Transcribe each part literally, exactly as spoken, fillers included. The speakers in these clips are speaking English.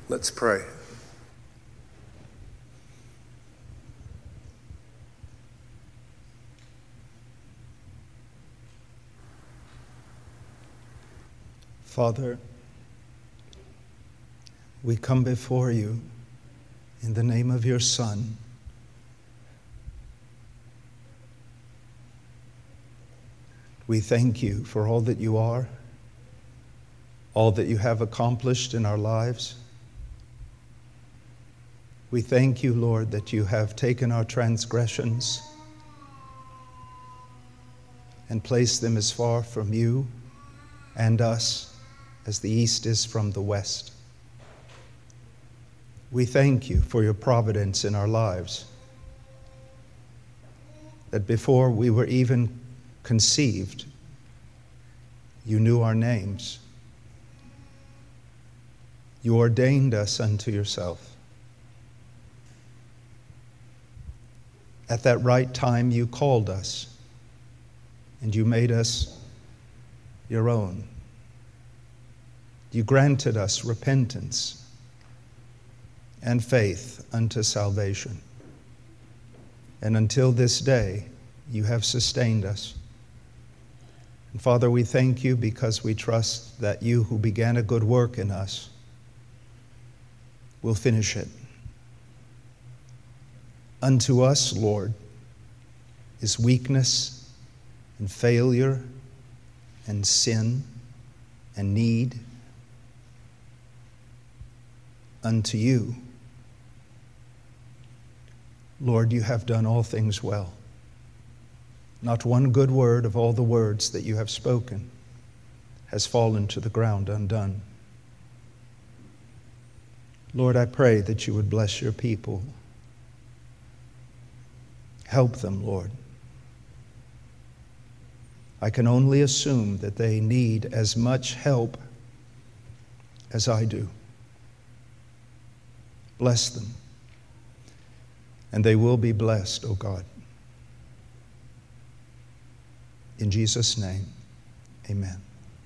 Let's pray. Father, we come before you in the name of your Son. We thank you for all that you are, all that you have accomplished in our lives. We thank you, Lord, that you have taken our transgressions and placed them as far from you and us as the east is from the west. We thank you for your providence in our lives, that before we were even conceived, you knew our names. You ordained us unto yourself. At that right time, you called us, and you made us your own. You granted us repentance and faith unto salvation. And until this day, you have sustained us. And Father, we thank you because we trust that you who began a good work in us will finish it. Unto us, Lord, is weakness and failure and sin and need. Unto you, Lord, you have done all things well. Not one good word of all the words that you have spoken has fallen to the ground undone. Lord, I pray that you would bless your people. Help them, Lord. I can only assume that they need as much help as I do. Bless them, and they will be blessed, O God. In Jesus' name, amen.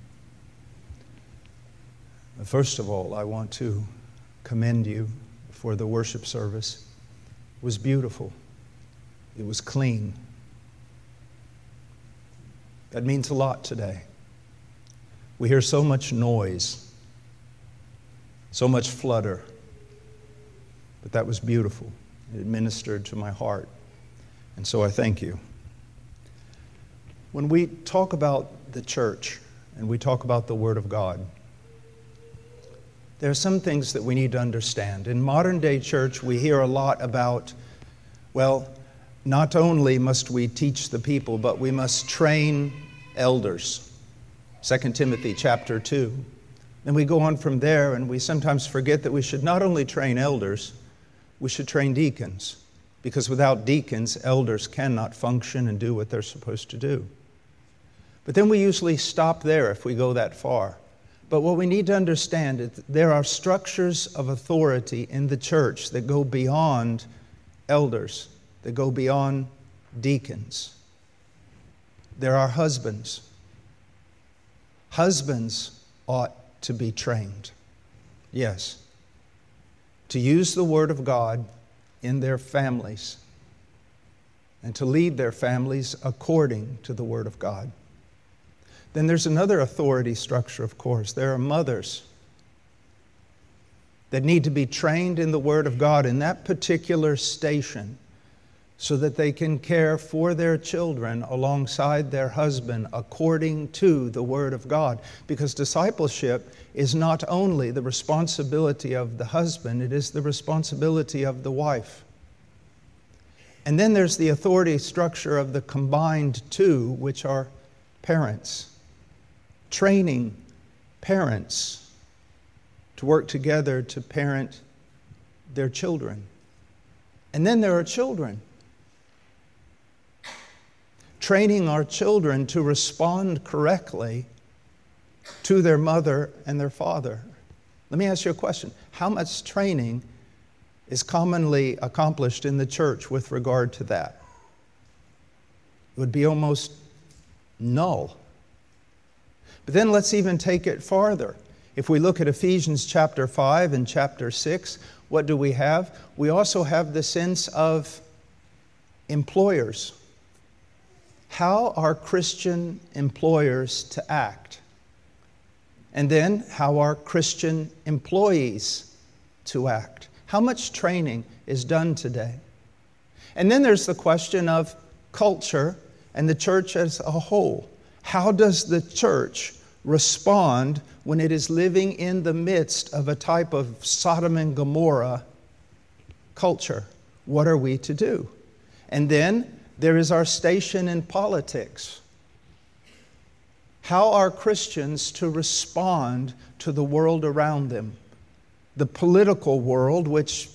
First of all, I want to commend you for the worship service. It was beautiful. It was clean. That means a lot today. We hear so much noise, so much flutter, but that was beautiful. It ministered to my heart, and so I thank you. When we talk about the church and we talk about the Word of God, there are some things that we need to understand. In modern day church, we hear a lot about, well, not only must we teach the people, but we must train elders. Second Timothy chapter two. Then we go on from there, and we sometimes forget that we should not only train elders, we should train deacons. Because without deacons, elders cannot function and do what they're supposed to do. But then we usually stop there if we go that far. But what we need to understand is that there are structures of authority in the church that go beyond elders, that go beyond deacons. There are husbands. Husbands ought to be trained. Yes. To use the Word of God in their families and to lead their families according to the Word of God. Then there's another authority structure, of course. There are mothers that need to be trained in the Word of God in that particular station so that they can care for their children alongside their husband according to the Word of God. Because discipleship is not only the responsibility of the husband, it is the responsibility of the wife. And then there's the authority structure of the combined two, which are parents. Training parents to work together to parent their children. And then there are children. Training our children to respond correctly to their mother and their father. Let me ask you a question. How much training is commonly accomplished in the church with regard to that? It would be almost null. But then let's even take it farther. If we look at Ephesians chapter five and chapter six, what do we have? We also have the sense of employers. How are Christian employers to act? And then, how are Christian employees to act? How much training is done today? And then there's the question of culture and the church as a whole. How does the church respond when it is living in the midst of a type of Sodom and Gomorrah culture? What are we to do? And then there is our station in politics. How are Christians to respond to the world around them? The political world, which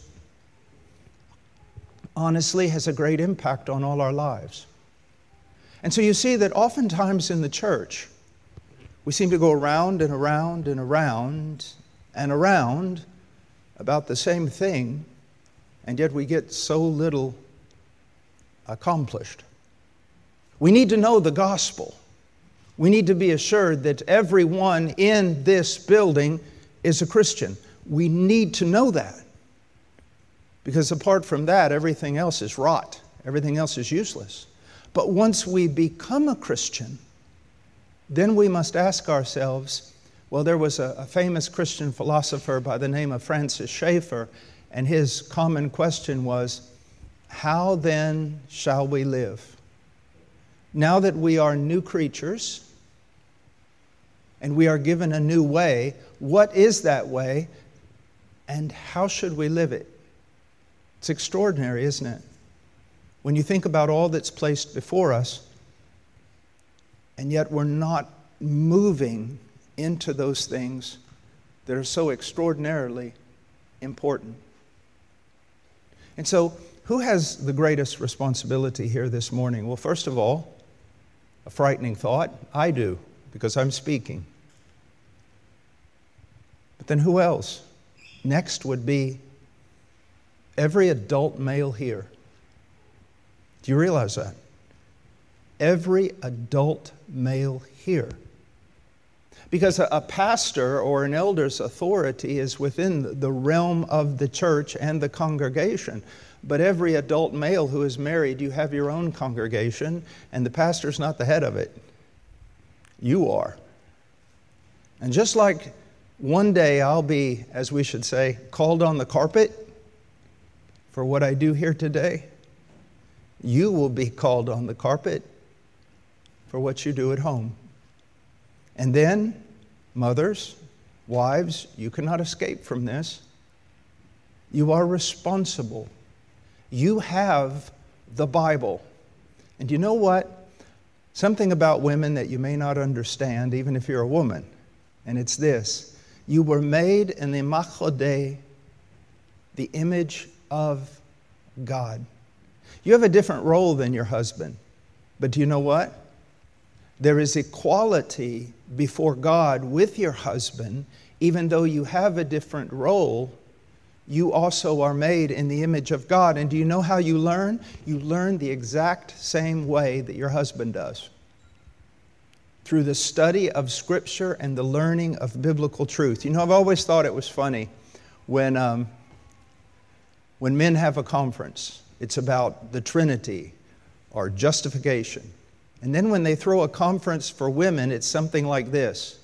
honestly has a great impact on all our lives. And so you see that oftentimes in the church, we seem to go around and around and around and around about the same thing, and yet we get so little accomplished. We need to know the gospel. We need to be assured that everyone in this building is a Christian. We need to know that. Because apart from that, everything else is rot. Everything else is useless. But once we become a Christian, then we must ask ourselves, well, there was a, a famous Christian philosopher by the name of Francis Schaeffer, and his common question was, how then shall we live? Now that we are new creatures and we are given a new way, what is that way and how should we live it? It's extraordinary, isn't it? When you think about all that's placed before us, and yet we're not moving into those things that are so extraordinarily important. And so, who has the greatest responsibility here this morning? Well, first of all, a frightening thought, I do, because I'm speaking. But then who else? Next would be every adult male here. Do you realize that? Every adult male here. Because a, a pastor or an elder's authority is within the realm of the church and the congregation. But every adult male who is married, you have your own congregation, and the pastor's not the head of it. You are. And just like one day I'll be, as we should say, called on the carpet for what I do here today, you will be called on the carpet for what you do at home. And then, mothers, wives, you cannot escape from this. You are responsible. You have the Bible. And you know what? Something about women that you may not understand, even if you're a woman, and it's this. You were made in the Imago Dei, the image of God. You have a different role than your husband. But do you know what? There is equality before God with your husband. Even though you have a different role, you also are made in the image of God. And do you know how you learn? You learn the exact same way that your husband does. Through the study of Scripture and the learning of biblical truth. You know, I've always thought it was funny when, um, when men have a conference. It's about the Trinity or justification. And then when they throw a conference for women, it's something like this.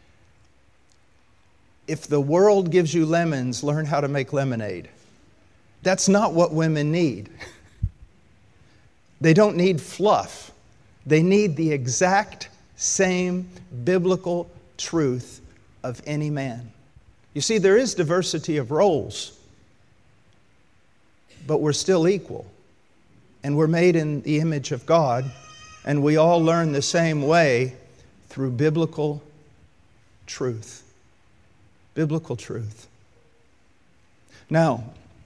If the world gives you lemons, learn how to make lemonade. That's not what women need. They don't need fluff. They need the exact same biblical truth of any man. You see, there is diversity of roles, but we're still equal. And we're made in the image of God, and we all learn the same way through biblical truth. Biblical truth. Now,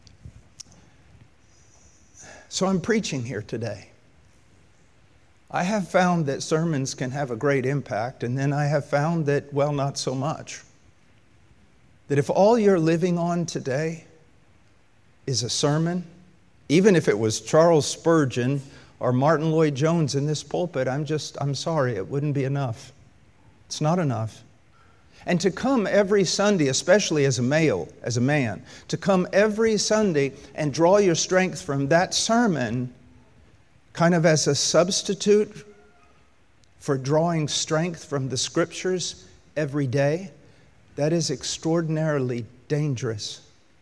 so I'm preaching here today. I have found that sermons can have a great impact, and then I have found that, well, not so much. That if all you're living on today is a sermon, even if it was Charles Spurgeon or Martin Lloyd-Jones in this pulpit, I'm just, I'm sorry, it wouldn't be enough. It's not enough. And to come every Sunday, especially as a male, as a man, to come every Sunday and draw your strength from that sermon kind of as a substitute for drawing strength from the Scriptures every day, that is extraordinarily dangerous.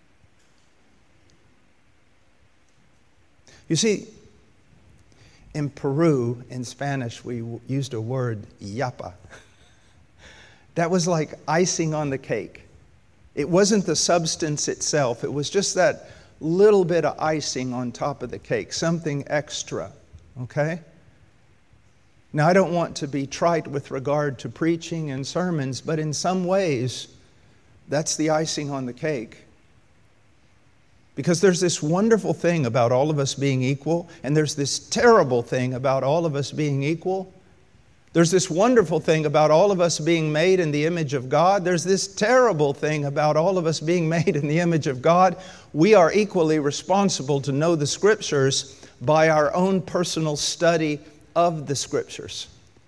You see, in Peru, in Spanish, we used a word, yapa. That was like icing on the cake. It wasn't the substance itself. It was just that little bit of icing on top of the cake, something extra, okay? Now, I don't want to be trite with regard to preaching and sermons, but in some ways, that's the icing on the cake. Because there's this wonderful thing about all of us being equal, and there's this terrible thing about all of us being equal. There's this wonderful thing about all of us being made in the image of God. There's this terrible thing about all of us being made in the image of God. We are equally responsible to know the Scriptures by our own personal study of the Scriptures.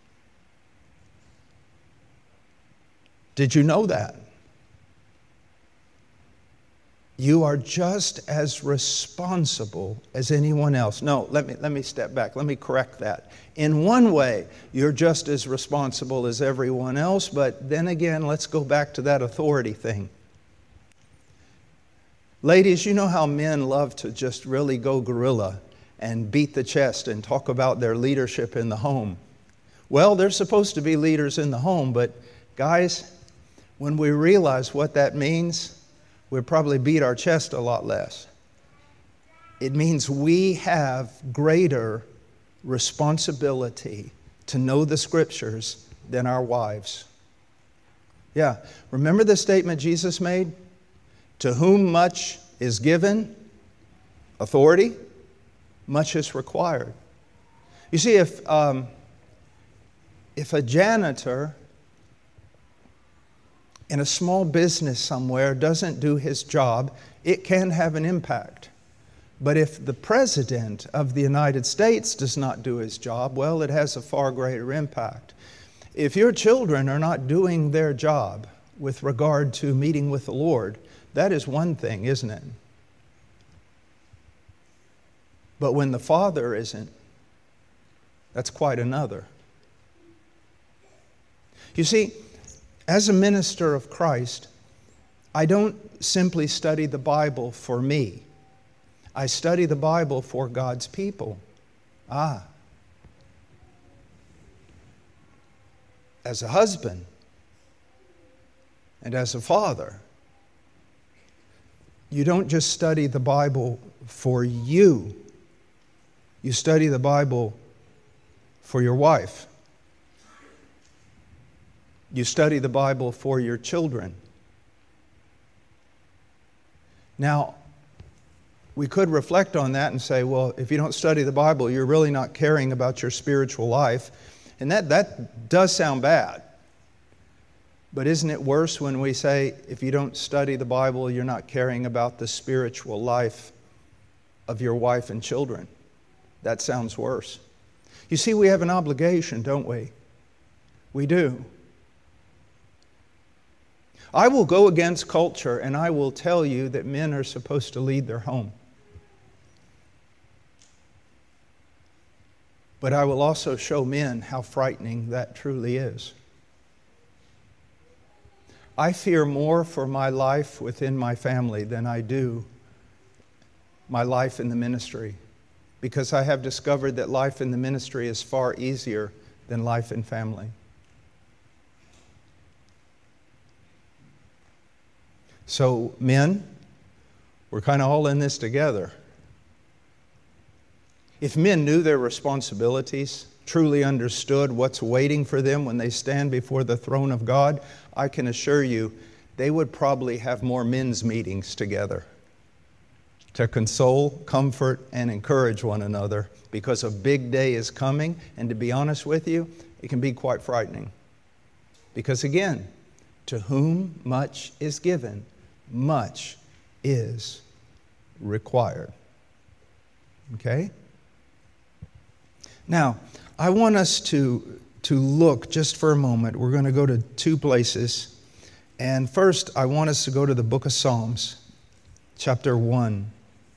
Did you know that? You are just as responsible as anyone else. No, let me, let me step back. Let me correct that. In one way, you're just as responsible as everyone else, but then again, let's go back to that authority thing. Ladies, you know how men love to just really go guerrilla and beat the chest and talk about their leadership in the home. Well, they're supposed to be leaders in the home, but guys, when we realize what that means, we'll probably beat our chest a lot less. It means we have greater responsibility to know the Scriptures than our wives. Yeah, remember the statement Jesus made? To whom much is given, authority, much is required. You see, if, um, if a janitor in a small business somewhere doesn't do his job, it can have an impact. But if the President of the United States does not do his job, well, it has a far greater impact. If your children are not doing their job with regard to meeting with the Lord, that is one thing, isn't it? But when the father isn't, that's quite another. You see, as a minister of Christ, I don't simply study the Bible for me. I study the Bible for God's people. Ah. As a husband and as a father, you don't just study the Bible for you. You study the Bible for your wife. You study the Bible for your children. Now, we could reflect on that and say, well, if you don't study the Bible, you're really not caring about your spiritual life. And that, that does sound bad. But isn't it worse when we say, if you don't study the Bible, you're not caring about the spiritual life of your wife and children? That sounds worse. You see, we have an obligation, don't we? We do. I will go against culture and I will tell you that men are supposed to lead their home. But I will also show men how frightening that truly is. I fear more for my life within my family than I do my life in the ministry, because I have discovered that life in the ministry is far easier than life in family. So, men, we're kind of all in this together. If men knew their responsibilities, truly understood what's waiting for them when they stand before the throne of God, I can assure you they would probably have more men's meetings together to console, comfort, and encourage one another, because a big day is coming, and to be honest with you, it can be quite frightening. Because again, to whom much is given, much is required. Okay? Now, I want us to, to look just for a moment. We're going to go to two places. And first, I want us to go to the book of Psalms, chapter one.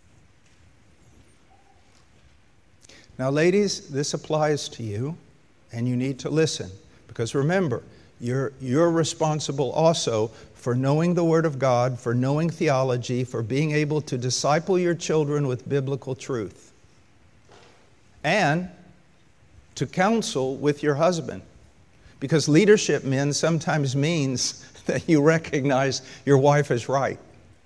Now, ladies, this applies to you, and you need to listen. Because remember, you're, you're responsible also for knowing the Word of God, for knowing theology, for being able to disciple your children with biblical truth. And to counsel with your husband. Because leadership, men, sometimes means that you recognize your wife is right.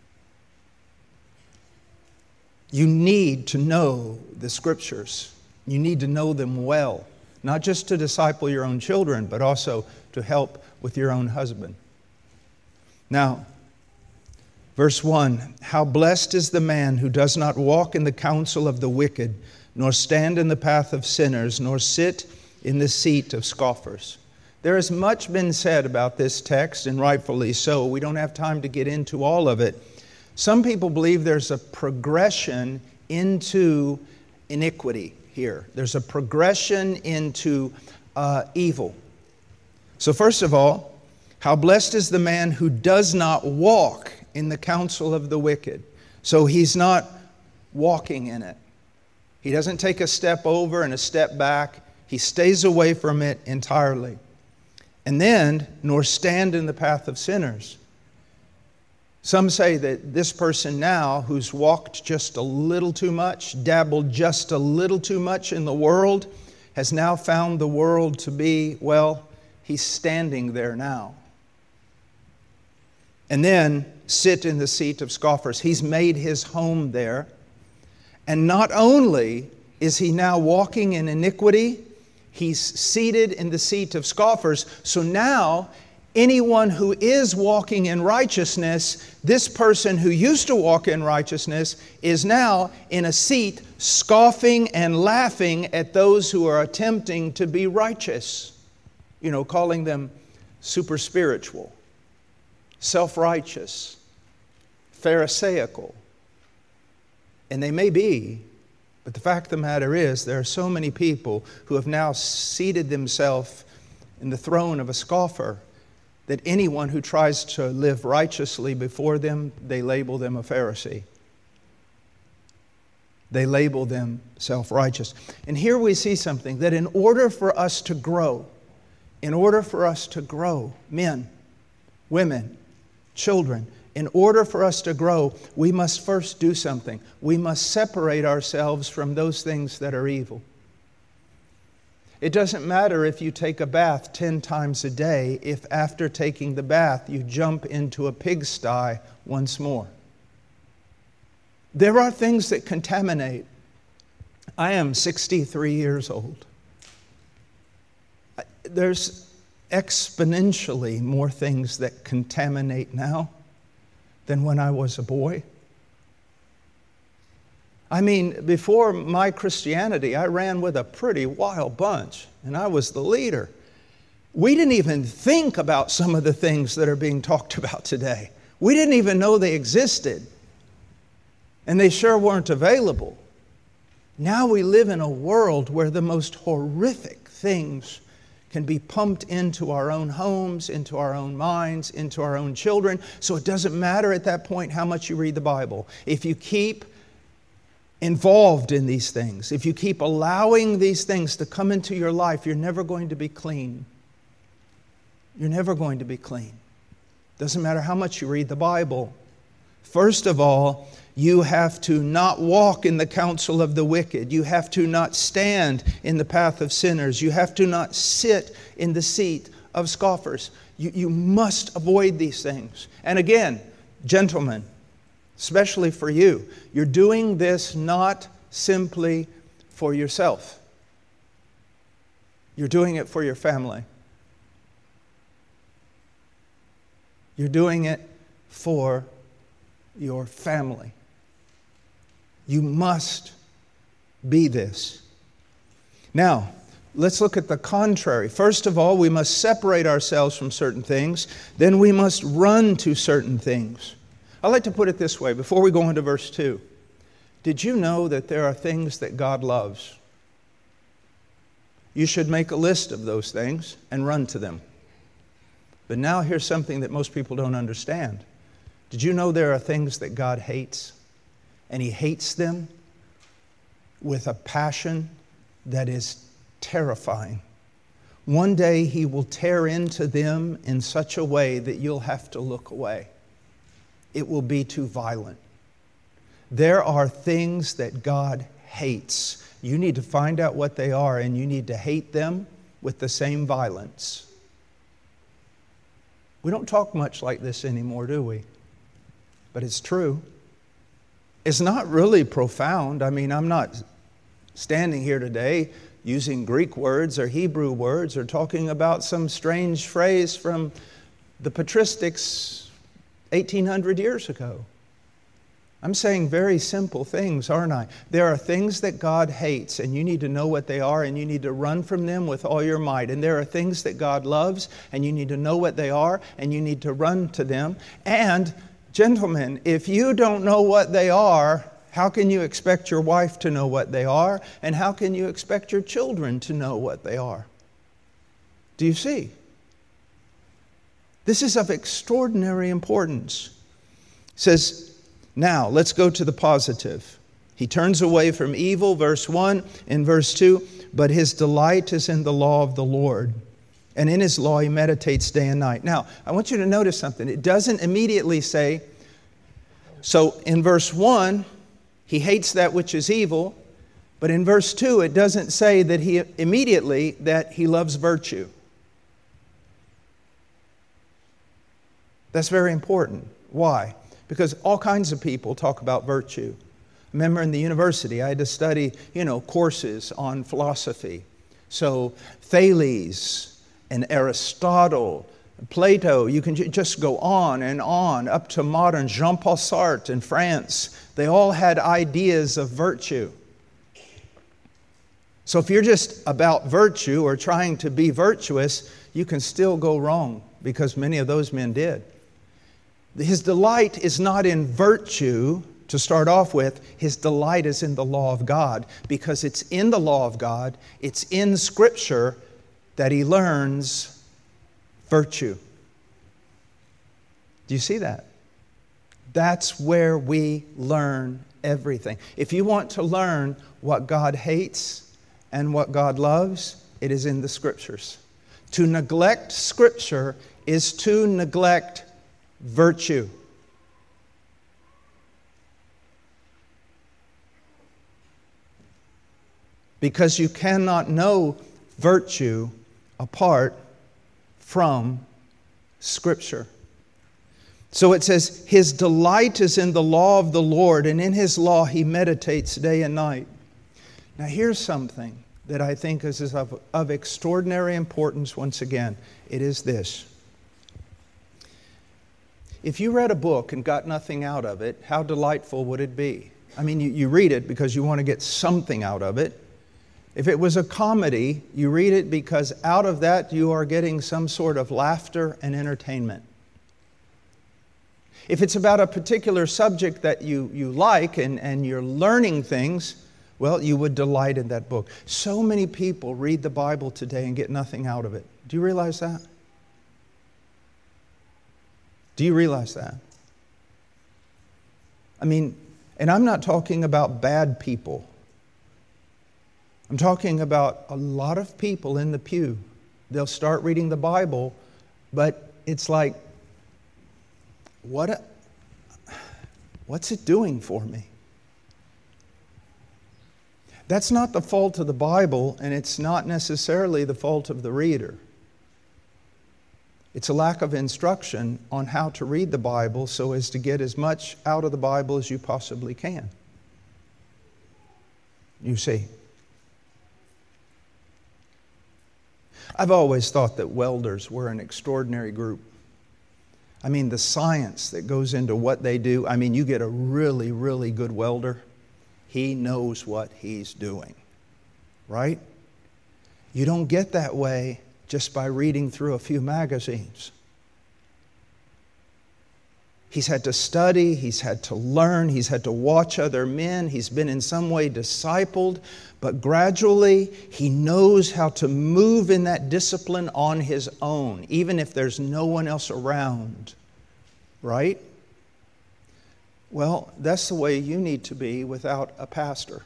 You need to know the Scriptures. You need to know them well. Not just to disciple your own children, but also to help with your own husband. Now, verse one, how blessed is the man who does not walk in the counsel of the wicked, nor stand in the path of sinners, nor sit in the seat of scoffers. There has much been said about this text, and rightfully so. We don't have time to get into all of it. Some people believe there's a progression into iniquity here. There's a progression into uh, evil. So first of all, how blessed is the man who does not walk in the counsel of the wicked. So he's not walking in it. He doesn't take a step over and a step back. He stays away from it entirely. And then, nor stand in the path of sinners. Some say that this person now, who's walked just a little too much, dabbled just a little too much in the world, has now found the world to be, well, he's standing there now. And then, sit in the seat of scoffers. He's made his home there. And not only is he now walking in iniquity, he's seated in the seat of scoffers. So now, anyone who is walking in righteousness, this person who used to walk in righteousness is now in a seat scoffing and laughing at those who are attempting to be righteous. You know, calling them super spiritual, self-righteous, pharisaical. And they may be, but the fact of the matter is there are so many people who have now seated themselves in the throne of a scoffer that anyone who tries to live righteously before them, they label them a Pharisee. They label them self-righteous. And here we see something, that in order for us to grow, in order for us to grow, men, women, children, in order for us to grow, we must first do something. We must separate ourselves from those things that are evil. It doesn't matter if you take a bath ten times a day, if after taking the bath you jump into a pigsty once more. There are things that contaminate. I am sixty-three years old. There's exponentially more things that contaminate now than when I was a boy. I mean, before my Christianity, I ran with a pretty wild bunch, and I was the leader. We didn't even think about some of the things that are being talked about today. We didn't even know they existed, and they sure weren't available. Now we live in a world where the most horrific things can be pumped into our own homes, into our own minds, into our own children. So it doesn't matter at that point how much you read the Bible. If you keep involved in these things, if you keep allowing these things to come into your life, you're never going to be clean. You're never going to be clean. Doesn't matter how much you read the Bible. First of all, you have to not walk in the counsel of the wicked. You have to not stand in the path of sinners. You have to not sit in the seat of scoffers. You, you must avoid these things. And again, gentlemen, especially for you, you're doing this not simply for yourself. You're doing it for your family. You're doing it for your family. You must be this. Now, let's look at the contrary. First of all, we must separate ourselves from certain things. Then we must run to certain things. I like to put it this way before we go into verse two. Did you know that there are things that God loves? You should make a list of those things and run to them. But now here's something that most people don't understand. Did you know there are things that God hates? And He hates them with a passion that is terrifying. One day He will tear into them in such a way that you'll have to look away. It will be too violent. There are things that God hates. You need to find out what they are, and you need to hate them with the same violence. We don't talk much like this anymore, do we? But it's true. It's not really profound. I mean, I'm not standing here today using Greek words or Hebrew words or talking about some strange phrase from the patristics eighteen hundred years ago. I'm saying very simple things, aren't I? There are things that God hates, and you need to know what they are, and you need to run from them with all your might. And there are things that God loves, and you need to know what they are, and you need to run to them. And, gentlemen, if you don't know what they are, how can you expect your wife to know what they are? And how can you expect your children to know what they are? Do you see? This is of extraordinary importance. It says, now, let's go to the positive. He turns away from evil, verse one. In verse two, but his delight is in the law of the Lord, and in His law he meditates day and night. Now, I want you to notice something. It doesn't immediately say, so in verse one, he hates that which is evil, but in verse two, it doesn't say that he immediately that he loves virtue. That's very important. Why? Because all kinds of people talk about virtue. Remember in the university, I had to study, you know, courses on philosophy. So Thales and Aristotle, Plato, you can just go on and on up to modern Jean-Paul Sartre in France. They all had ideas of virtue. So if you're just about virtue or trying to be virtuous, you can still go wrong, because many of those men did. His delight is not in virtue to start off with. His delight is in the law of God, because it's in the law of God, it's in Scripture that he learns virtue. Do you see that? That's where we learn everything. If you want to learn what God hates and what God loves, it is in the Scriptures. To neglect Scripture is to neglect virtue. Because you cannot know virtue apart from Scripture. So it says, his delight is in the law of the Lord, and in His law he meditates day and night. Now here's something that I think is of, of extraordinary importance once again. It is this. If you read a book and got nothing out of it, how delightful would it be? I mean, you, you read it because you want to get something out of it. If it was a comedy, you read it because out of that you are getting some sort of laughter and entertainment. If it's about a particular subject that you, you like and, and you're learning things, well, you would delight in that book. So many people read the Bible today and get nothing out of it. Do you realize that? Do you realize that? I mean, and I'm not talking about bad people. I'm talking about a lot of people in the pew. They'll start reading the Bible, but it's like, what a, what's it doing for me? That's not the fault of the Bible, and it's not necessarily the fault of the reader. It's a lack of instruction on how to read the Bible so as to get as much out of the Bible as you possibly can. You see. I've always thought that welders were an extraordinary group. I mean, the science that goes into what they do. I mean, you get a really, really good welder. He knows what he's doing, right? You don't get that way just by reading through a few magazines. He's had to study, he's had to learn, he's had to watch other men, he's been in some way discipled, but gradually he knows how to move in that discipline on his own, even if there's no one else around. Right? Well, that's the way you need to be without a pastor.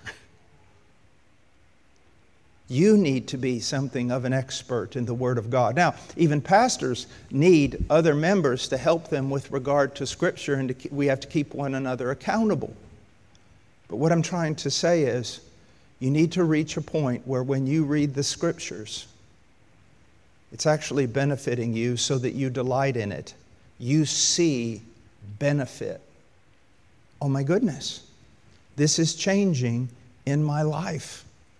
You need to be something of an expert in the Word of God. Now, even pastors need other members to help them with regard to Scripture, and to keep, we have to keep one another accountable. But what I'm trying to say is, you need to reach a point where when you read the Scriptures, it's actually benefiting you so that you delight in it. You see benefit. Oh my goodness, this is changing in my life.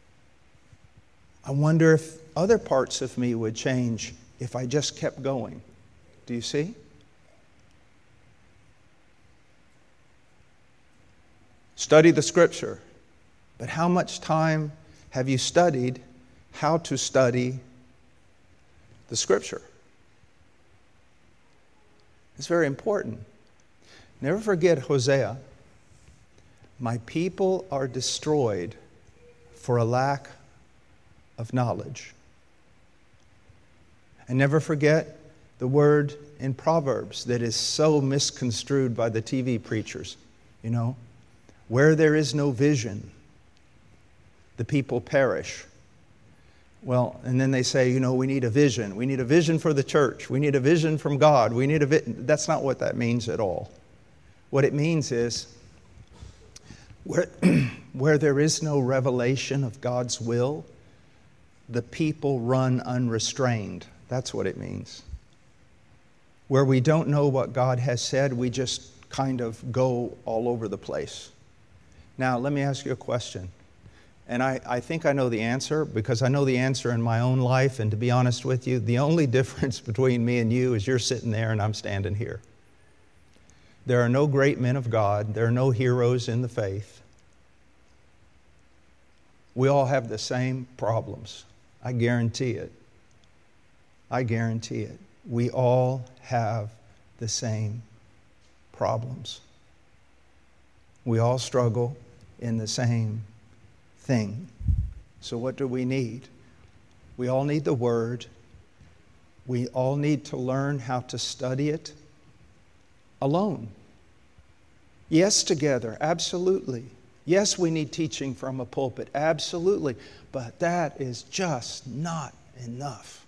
I wonder if other parts of me would change if I just kept going. Do you see? Study the Scripture. But how much time have you studied how to study the Scripture? It's very important. Never forget Hosea. My people are destroyed for a lack of knowledge. And never forget the word in Proverbs that is so misconstrued by the T V preachers. You know, where there is no vision, the people perish. Well, and then they say, you know, we need a vision. We need a vision for the church. We need a vision from God. We need a vi-. That's not what that means at all. What it means is where, where there is no revelation of God's will, the people run unrestrained. That's what it means. Where we don't know what God has said, we just kind of go all over the place. Now, let me ask you a question. And I, I think I know the answer because I know the answer in my own life. And to be honest with you, the only difference between me and you is you're sitting there and I'm standing here. There are no great men of God. There are no heroes in the faith. We all have the same problems. I guarantee it. I guarantee it. We all have the same problems. We all struggle in the same thing. So what do we need? We all need the Word. We all need to learn how to study it alone. Yes, together, absolutely. Yes, we need teaching from a pulpit, absolutely. But that is just not enough.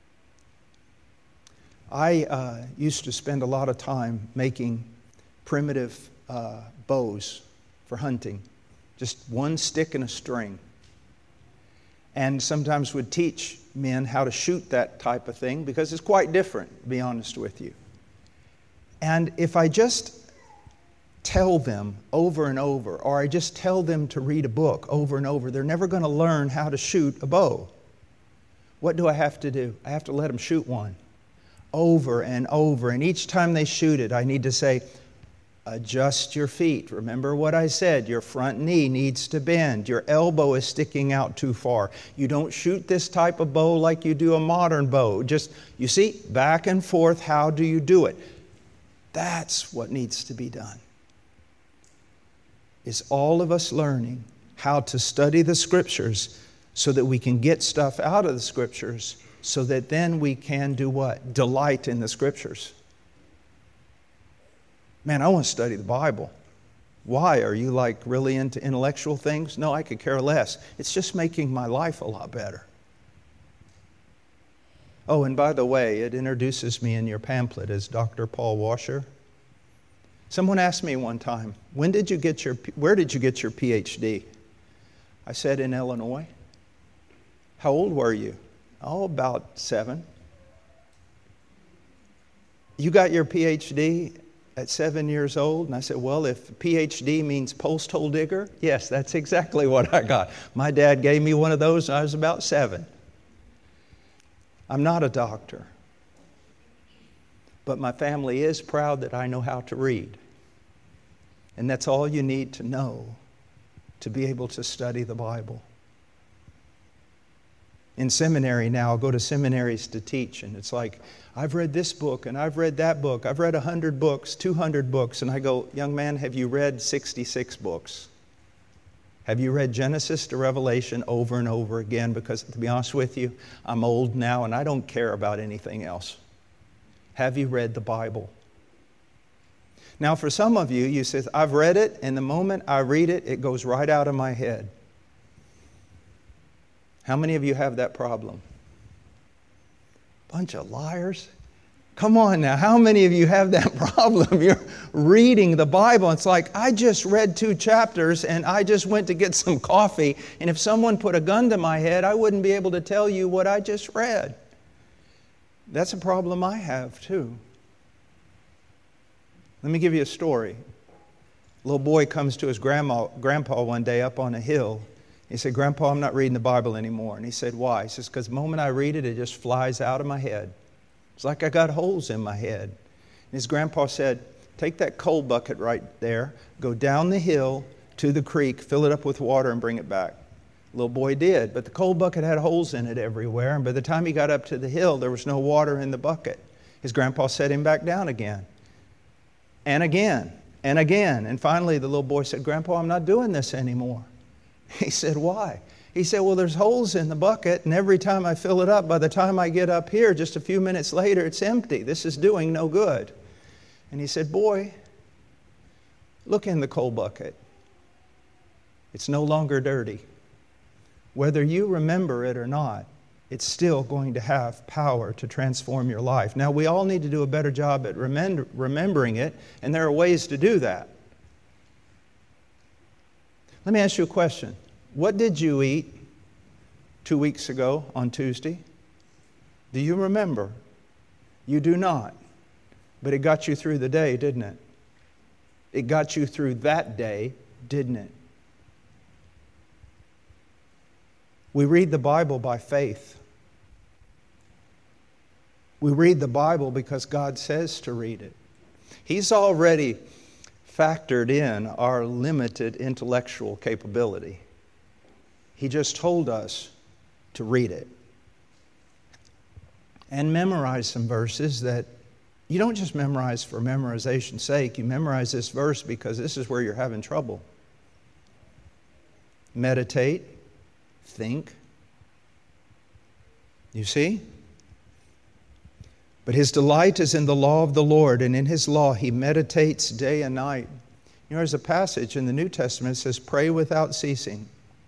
I uh, used to spend a lot of time making primitive uh, bows for hunting. Just one stick and a string. And sometimes would teach men how to shoot that type of thing because it's quite different, to be honest with you. And if I just tell them over and over, or I just tell them to read a book over and over, they're never going to learn how to shoot a bow. What do I have to do? I have to let them shoot one over and over. And each time they shoot it, I need to say, adjust your feet. Remember what I said. Your front knee needs to bend. Your elbow is sticking out too far. You don't shoot this type of bow like you do a modern bow. Just, you see, back and forth, how do you do it? That's what needs to be done. Is all of us learning how to study the Scriptures so that we can get stuff out of the Scriptures so that then we can do what? Delight in the Scriptures. Man, I want to study the Bible. Why? Are you like really into intellectual things? No, I could care less. It's just making my life a lot better. Oh, and by the way, it introduces me in your pamphlet as Doctor Paul Washer. Someone asked me one time, when did you get your, where did you get your P H D? I said, in Illinois. How old were you? Oh, about seven. You got your P H D at seven years old? And I said, well, if P H D means post hole digger, yes, that's exactly what I got. My dad gave me one of those when I was about seven. I'm not a doctor, but my family is proud that I know how to read. And that's all you need to know to be able to study the Bible. In seminary now, I go to seminaries to teach, and it's like, I've read this book, and I've read that book. I've read one hundred books, two hundred books. And I go, young man, have you read sixty-six books? Have you read Genesis to Revelation over and over again? Because to be honest with you, I'm old now, and I don't care about anything else. Have you read the Bible? Now, for some of you, you say, I've read it, and the moment I read it, it goes right out of my head. How many of you have that problem? Bunch of liars. Come on now, how many of you have that problem? You're reading the Bible. It's like, I just read two chapters and I just went to get some coffee, and if someone put a gun to my head, I wouldn't be able to tell you what I just read. That's a problem I have too. Let me give you a story. A little boy comes to his grandma, grandpa one day up on a hill. He said, Grandpa, I'm not reading the Bible anymore. And he said, why? He says, because the moment I read it, it just flies out of my head. It's like I got holes in my head. And his grandpa said, take that coal bucket right there, go down the hill to the creek, fill it up with water, and bring it back. The little boy did, but the coal bucket had holes in it everywhere. And by the time he got up to the hill, there was no water in the bucket. His grandpa set him back down again. And again, and again. And finally, the little boy said, Grandpa, I'm not doing this anymore. He said, why? He said, well, there's holes in the bucket, and every time I fill it up, by the time I get up here, just a few minutes later, it's empty. This is doing no good. And he said, boy, look in the coal bucket. It's no longer dirty. Whether you remember it or not, it's still going to have power to transform your life. Now, we all need to do a better job at remember, remembering it, and there are ways to do that. Let me ask you a question. What did you eat two weeks ago on Tuesday? Do you remember? You do not. But it got you through the day, didn't it? It got you through that day, didn't it? We read the Bible by faith. We read the Bible because God says to read it. He's already factored in our limited intellectual capability. He just told us to read it. And memorize some verses that you don't just memorize for memorization's sake. You memorize this verse because this is where you're having trouble. Meditate. Think. You see? But his delight is in the law of the Lord, and in his law he meditates day and night. You know, there's a passage in the New Testament that says, pray without ceasing.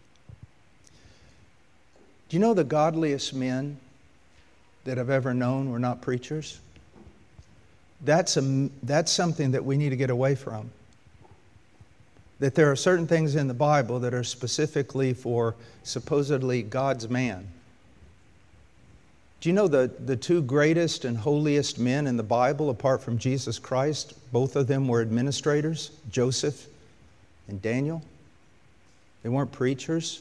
Do you know the godliest men that I've ever known were not preachers? That's, a, that's something that we need to get away from. That there are certain things in the Bible that are specifically for supposedly God's man. Do you know the, the two greatest and holiest men in the Bible, apart from Jesus Christ, both of them were administrators, Joseph and Daniel? They weren't preachers.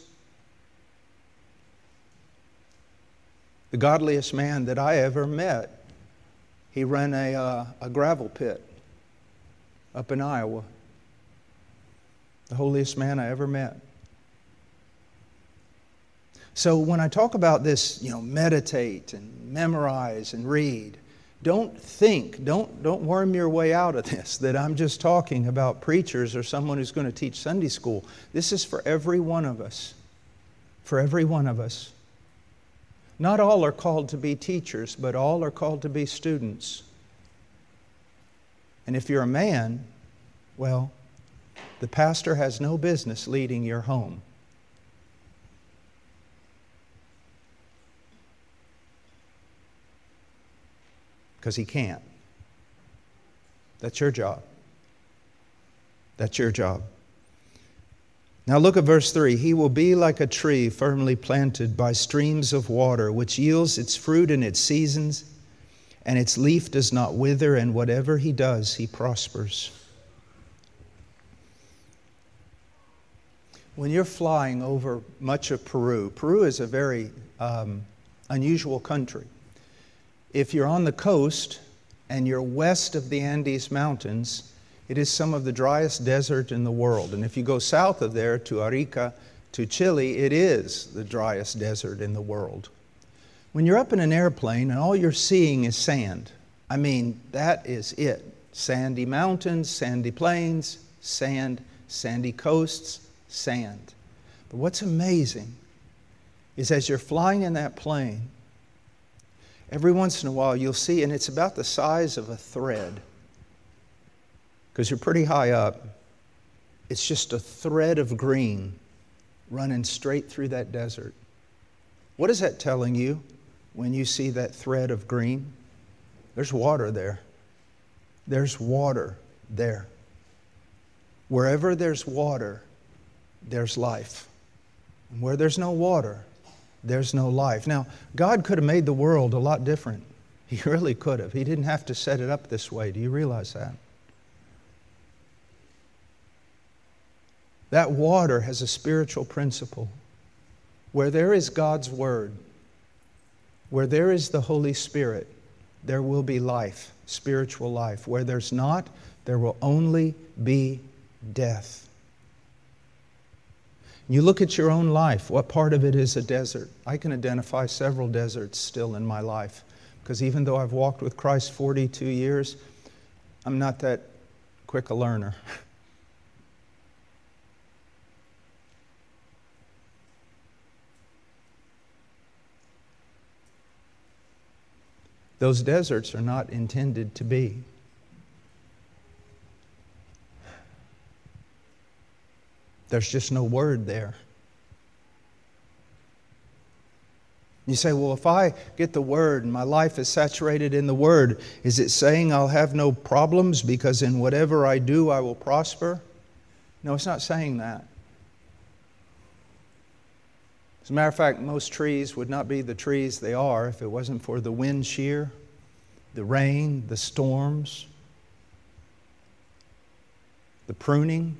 The godliest man that I ever met, he ran a, uh, a gravel pit up in Iowa. The holiest man I ever met. So when I talk about this, you know, meditate and memorize and read, don't think, don't, don't worm your way out of this, that I'm just talking about preachers or someone who's going to teach Sunday school. This is for every one of us. For every one of us. Not all are called to be teachers, but all are called to be students. And if you're a man, well, the pastor has no business leading your home. Because he can't. That's your job. That's your job. Now look at verse three. He will be like a tree firmly planted by streams of water, which yields its fruit in its seasons, and its leaf does not wither, and whatever he does, he prospers. When you're flying over much of Peru, Peru is a very um, unusual country. If you're on the coast and you're west of the Andes Mountains, it is some of the driest desert in the world. And if you go south of there to Arica, to Chile, it is the driest desert in the world. When you're up in an airplane and all you're seeing is sand, I mean, that is it. Sandy mountains, sandy plains, sand, sandy coasts, sand. But what's amazing is as you're flying in that plane, every once in a while you'll see, and it's about the size of a thread, because you're pretty high up, it's just a thread of green running straight through that desert. What is that telling you when you see that thread of green? There's water there. There's water there. Wherever there's water, there's life. And where there's no water, there's no life. Now, God could have made the world a lot different. He really could have. He didn't have to set it up this way. Do you realize that? That water has a spiritual principle. Where there is God's Word, where there is the Holy Spirit, there will be life, spiritual life. Where there's not, there will only be death. You look at your own life, what part of it is a desert? I can identify several deserts still in my life, because even though I've walked with Christ forty-two years, I'm not that quick a learner. Those deserts are not intended to be. There's just no word there. You say, well, if I get the Word and my life is saturated in the Word, is it saying I'll have no problems because in whatever I do I will prosper? No, it's not saying that. As a matter of fact, most trees would not be the trees they are if it wasn't for the wind shear, the rain, the storms, the pruning.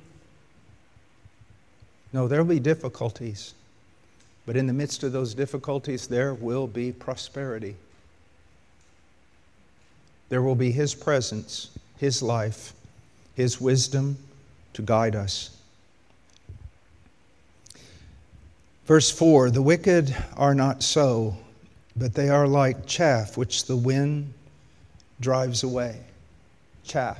No, there will be difficulties. But in the midst of those difficulties, there will be prosperity. There will be His presence, His life, His wisdom to guide us. Verse four, the wicked are not so, but they are like chaff which the wind drives away. Chaff.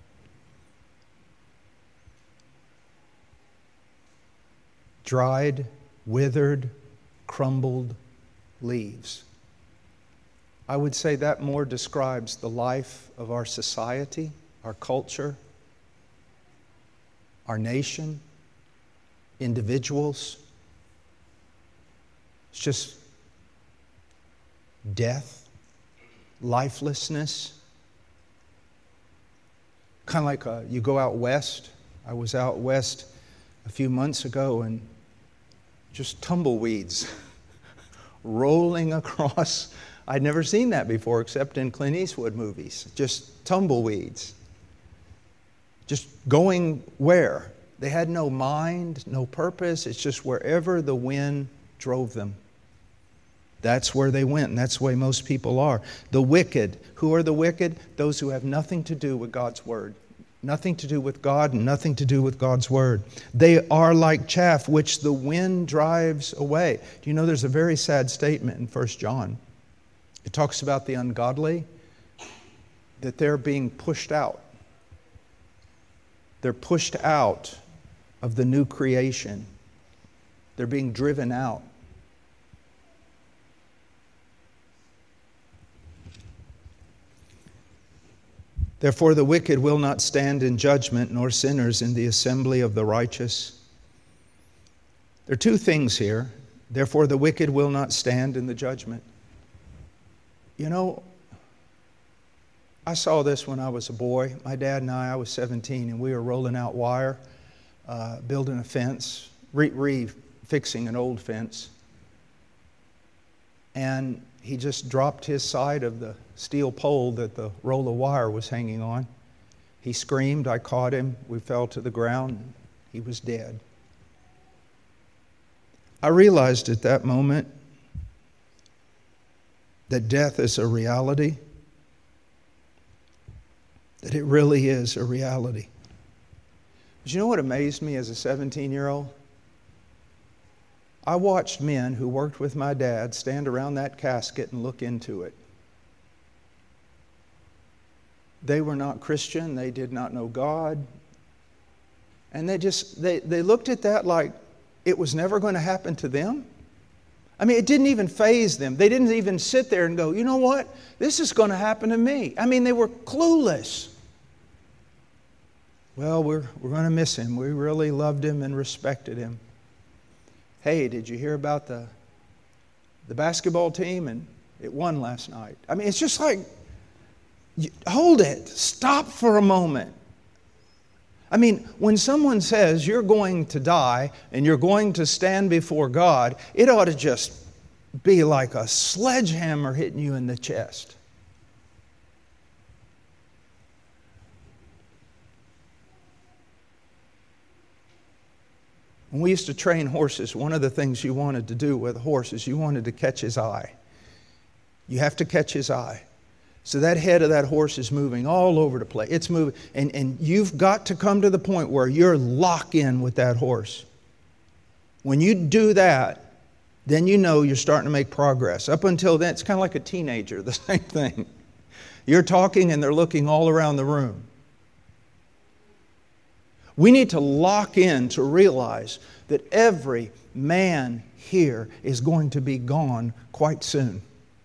Dried, withered, crumbled leaves. I would say that more describes the life of our society, our culture, our nation, individuals. It's just death, lifelessness. Kind of like uh, you go out west. I was out west a few months ago and just tumbleweeds rolling across. I'd never seen that before except in Clint Eastwood movies. Just tumbleweeds. Just going where? They had no mind, no purpose. It's just wherever the wind drove them. That's where they went, and that's the way most people are. The wicked. Who are the wicked? Those who have nothing to do with God's Word. Nothing to do with God and nothing to do with God's Word. They are like chaff which the wind drives away. Do you know there's a very sad statement in First John? It talks about the ungodly, that they're being pushed out. They're pushed out of the new creation. They're being driven out. Therefore the wicked will not stand in judgment, nor sinners in the assembly of the righteous. There are two things here. Therefore the wicked will not stand in the judgment. You know, I saw this when I was a boy. My dad and I, I was seventeen, and we were rolling out wire, uh, building a fence, re- re-fixing an old fence. And he just dropped his side of the steel pole that the roll of wire was hanging on. He screamed, I caught him, we fell to the ground, he was dead. I realized at that moment that death is a reality, that it really is a reality. But you know what amazed me as a seventeen-year-old? I watched men who worked with my dad stand around that casket and look into it. They were not Christian. They did not know God. And they just, they, they looked at that like it was never going to happen to them. I mean, it didn't even faze them. They didn't even sit there and go, you know what? This is going to happen to me. I mean, they were clueless. Well, we're, we're going to miss him. We really loved him and respected him. Hey, did you hear about the, the basketball team? And it won last night. I mean, it's just like, hold it. Stop for a moment. I mean, when someone says you're going to die and you're going to stand before God, it ought to just be like a sledgehammer hitting you in the chest. When we used to train horses, one of the things you wanted to do with a horse is you wanted to catch his eye. You have to catch his eye. So that head of that horse is moving all over the place. It's moving. And, and you've got to come to the point where you're locked in with that horse. When you do that, then you know you're starting to make progress. Up until then, it's kind of like a teenager, the same thing. You're talking and they're looking all around the room. We need to lock in to realize that every man here is going to be gone quite soon.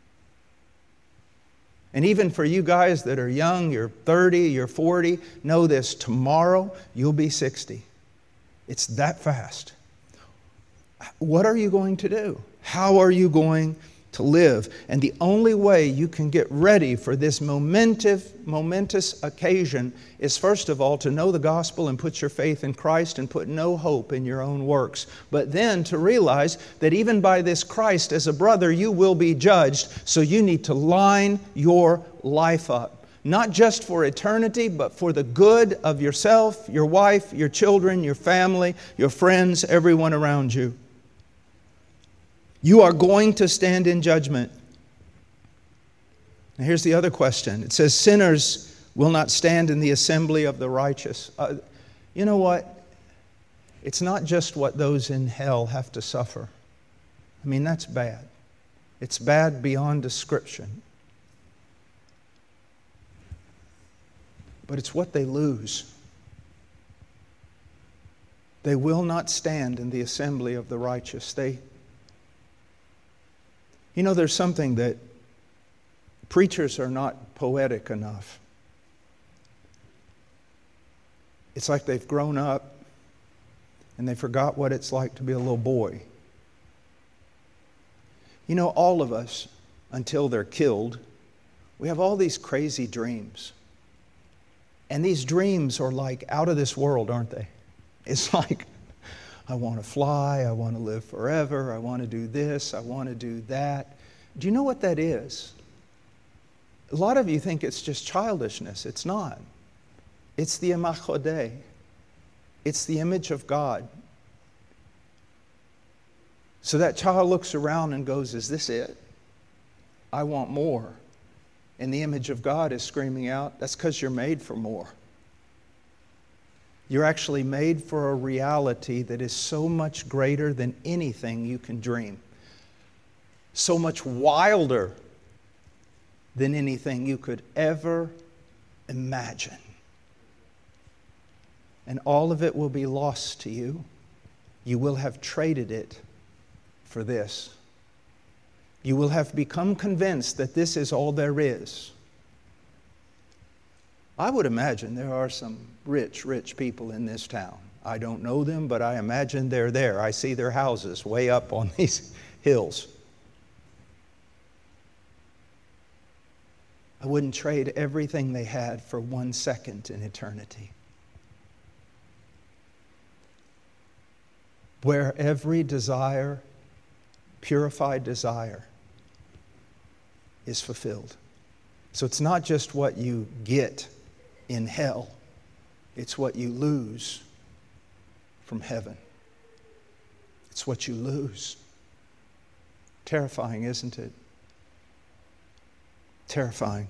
And even for you guys that are young, you're thirty, you're forty, know this, tomorrow you'll be sixty. It's that fast. What are you going to do? How are you going to live? And the only way you can get ready for this momentous, momentous occasion is, first of all, to know the gospel and put your faith in Christ and put no hope in your own works. But then to realize that even by this Christ as a brother, you will be judged. So you need to line your life up, not just for eternity, but for the good of yourself, your wife, your children, your family, your friends, everyone around you. You are going to stand in judgment. Now here's the other question. It says, sinners will not stand in the assembly of the righteous. Uh, you know what? It's not just what those in hell have to suffer. I mean, that's bad. It's bad beyond description. But it's what they lose. They will not stand in the assembly of the righteous. They You know, there's something that preachers are not poetic enough. It's like they've grown up and they forgot what it's like to be a little boy. You know, all of us, until they're killed, we have all these crazy dreams. And these dreams are like out of this world, aren't they? It's like, I want to fly, I want to live forever, I want to do this, I want to do that. Do you know what that is? A lot of you think it's just childishness. It's not. It's the imago Dei. It's the image of God. So that child looks around and goes, is this it? I want more. And the image of God is screaming out, that's because you're made for more. You're actually made for a reality that is so much greater than anything you can dream. So much wilder than anything you could ever imagine. And all of it will be lost to you. You will have traded it for this. You will have become convinced that this is all there is. I would imagine there are some rich, rich people in this town. I don't know them, but I imagine they're there. I see their houses way up on these hills. I wouldn't trade everything they had for one second in eternity. Where every desire, purified desire, is fulfilled. So it's not just what you get in hell. It's what you lose from heaven. It's what you lose. Terrifying, isn't it? Terrifying.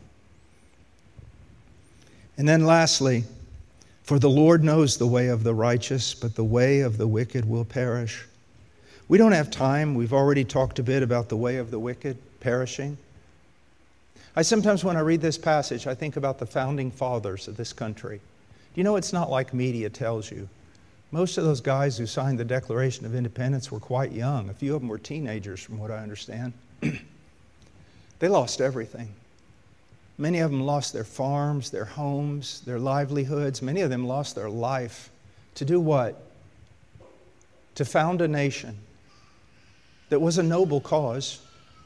And then lastly, for the Lord knows the way of the righteous, but the way of the wicked will perish. We don't have time. We've already talked a bit about the way of the wicked perishing. I sometimes, when I read this passage, I think about the founding fathers of this country. You know, it's not like media tells you. Most of those guys who signed the Declaration of Independence were quite young. A few of them were teenagers, from what I understand. They lost everything. Many of them lost their farms, their homes, their livelihoods. Many of them lost their life. To do what? To found a nation that was a noble cause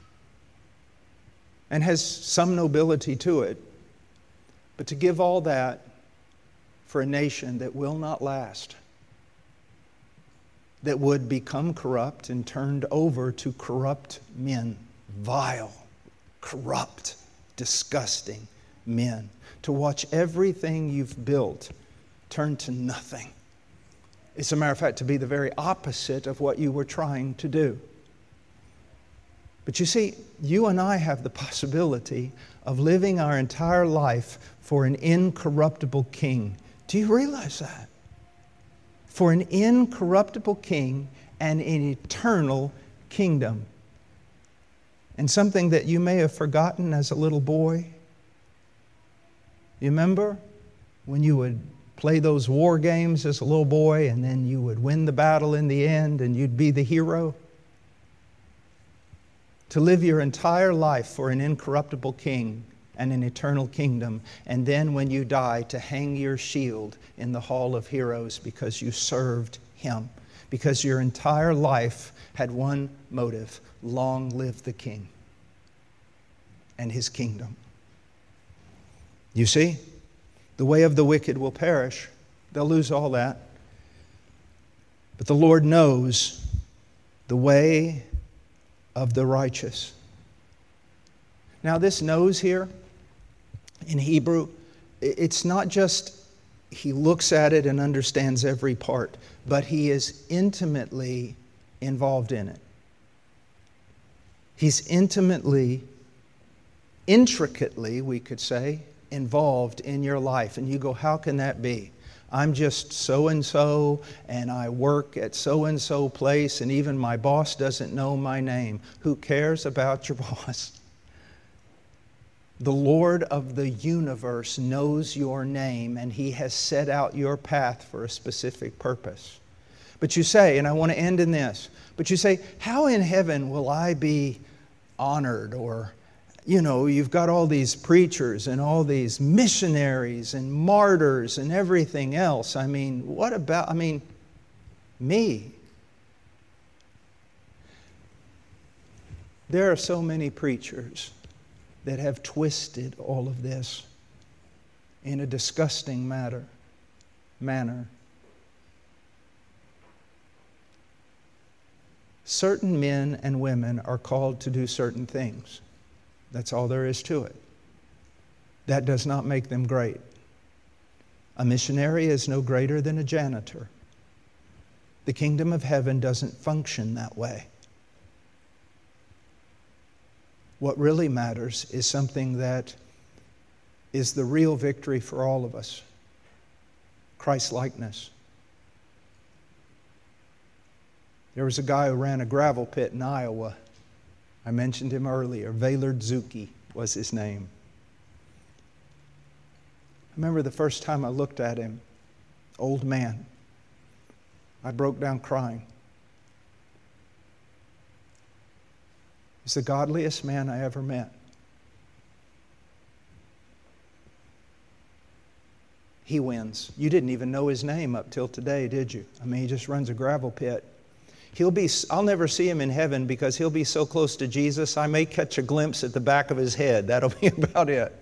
and has some nobility to it, but to give all that for a nation that will not last, that would become corrupt and turned over to corrupt men, vile, corrupt, disgusting men, to watch everything you've built turn to nothing. As a matter of fact, to be the very opposite of what you were trying to do. But you see, you and I have the possibility of living our entire life for an incorruptible king. Do you realize that? For an incorruptible king and an eternal kingdom. And something that you may have forgotten as a little boy. You remember when you would play those war games as a little boy and then you would win the battle in the end and you'd be the hero? To live your entire life for an incorruptible king and an eternal kingdom, and then when you die, to hang your shield in the hall of heroes because you served him, because your entire life had one motive: long live the king and his kingdom. You see, the way of the wicked will perish. They'll lose all that. But the Lord knows the way of the righteous. Now, this knows here in Hebrew, it's not just he looks at it and understands every part, but he is intimately involved in it. He's intimately, intricately, we could say, involved in your life. And you go, how can that be? I'm just so-and-so, and I work at so-and-so place, and even my boss doesn't know my name. Who cares about your boss? The Lord of the universe knows your name, and He has set out your path for a specific purpose. But you say, and I want to end in this, but you say, how in heaven will I be honored? Or, you know, you've got all these preachers and all these missionaries and martyrs and everything else. I mean, what about, I mean, me? There are so many preachers that have twisted all of this in a disgusting matter, manner. Certain men and women are called to do certain things. That's all there is to it. That does not make them great. A missionary is no greater than a janitor. The kingdom of heaven doesn't function that way. What really matters is something that is the real victory for all of us: Christ-likeness. There was a guy who ran a gravel pit in Iowa. I mentioned him earlier. Vaylor Zuki was his name. I remember the first time I looked at him, old man. I broke down crying. He's the godliest man I ever met. He wins. You didn't even know his name up till today, did you? I mean, he just runs a gravel pit. He'll be, I'll never see him in heaven because he'll be so close to Jesus, I may catch a glimpse at the back of his head. That'll be about it.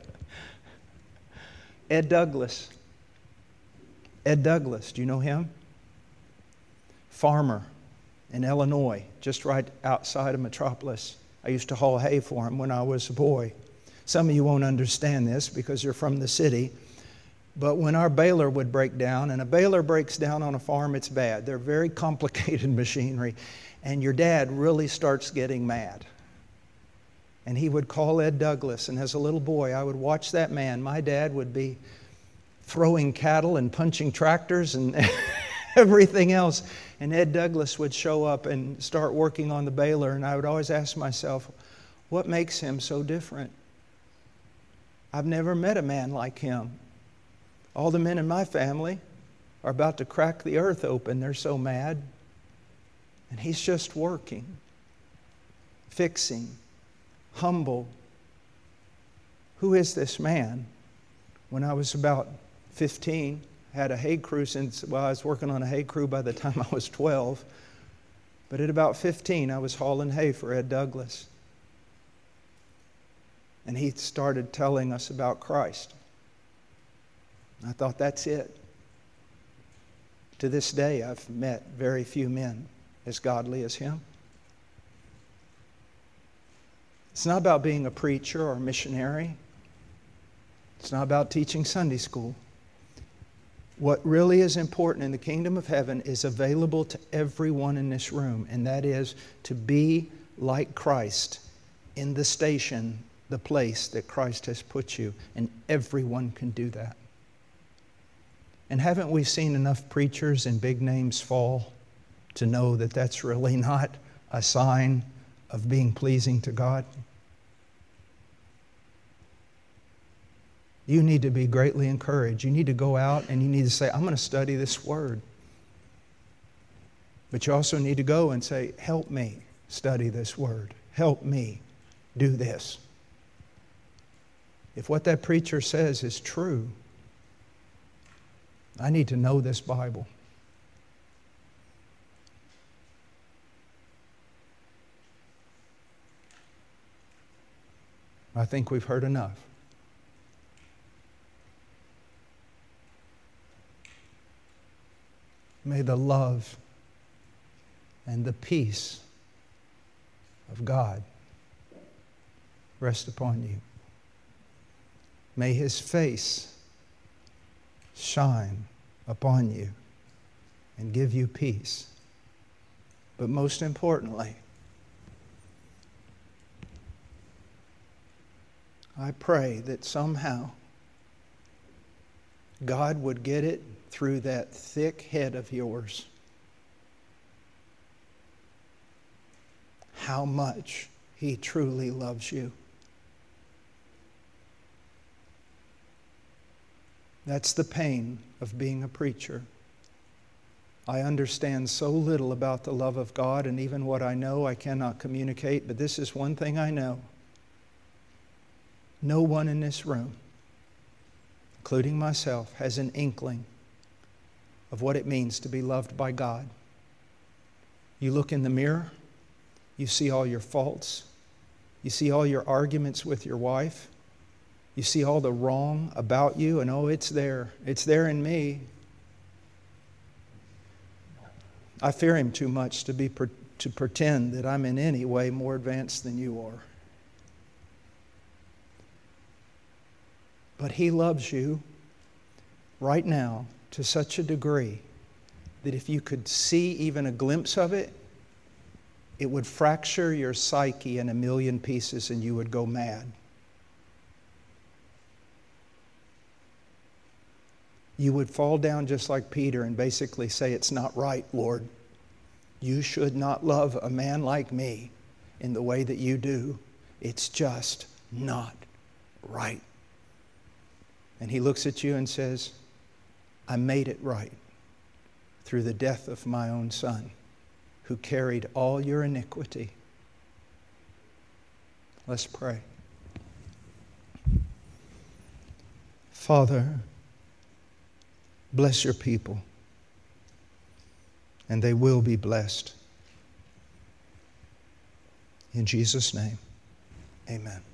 Ed Douglas. Ed Douglas, do you know him? Farmer in Illinois, just right outside of Metropolis. I used to haul hay for him when I was a boy. Some of you won't understand this because you're from the city. But when our baler would break down, and a baler breaks down on a farm, it's bad. They're very complicated machinery. And your dad really starts getting mad. And he would call Ed Douglas. And as a little boy, I would watch that man. My dad would be throwing cattle and punching tractors and everything else. And Ed Douglas would show up and start working on the baler, and I would always ask myself, what makes him so different? I've never met a man like him. All the men in my family are about to crack the earth open. They're so mad. And he's just working, fixing, humble. Who is this man? When I was about fifteen, had a hay crew since, well, I was working on a hay crew by the time I was twelve. But at about fifteen, I was hauling hay for Ed Douglas. And he started telling us about Christ. I thought, that's it. To this day, I've met very few men as godly as him. It's not about being a preacher or a missionary. It's not about teaching Sunday school. What really is important in the kingdom of heaven is available to everyone in this room, and that is to be like Christ in the station, the place that Christ has put you, and everyone can do that. And haven't we seen enough preachers and big names fall to know that that's really not a sign of being pleasing to God? You need to be greatly encouraged. You need to go out and you need to say, I'm going to study this word. But you also need to go and say, help me study this word. Help me do this. If what that preacher says is true, I need to know this Bible. I think we've heard enough. May the love and the peace of God rest upon you. May His face shine upon you and give you peace. But most importantly, I pray that somehow God would get it through that thick head of yours how much He truly loves you. That's the pain of being a preacher. I understand so little about the love of God, and even what I know I cannot communicate, but this is one thing I know. No one in this room, including myself, has an inkling of what it means to be loved by God. You look in the mirror, you see all your faults, you see all your arguments with your wife, you see all the wrong about you, and oh, it's there. It's there in me. I fear Him too much to be to pretend that I'm in any way more advanced than you are. But He loves you right now to such a degree that if you could see even a glimpse of it, it would fracture your psyche in a million pieces and you would go mad. You would fall down just like Peter and basically say, it's not right, Lord. You should not love a man like me in the way that you do. It's just not right. And He looks at you and says, I made it right through the death of my own Son, who carried all your iniquity. Let's pray. Father, bless your people, and they will be blessed. In Jesus' name, amen.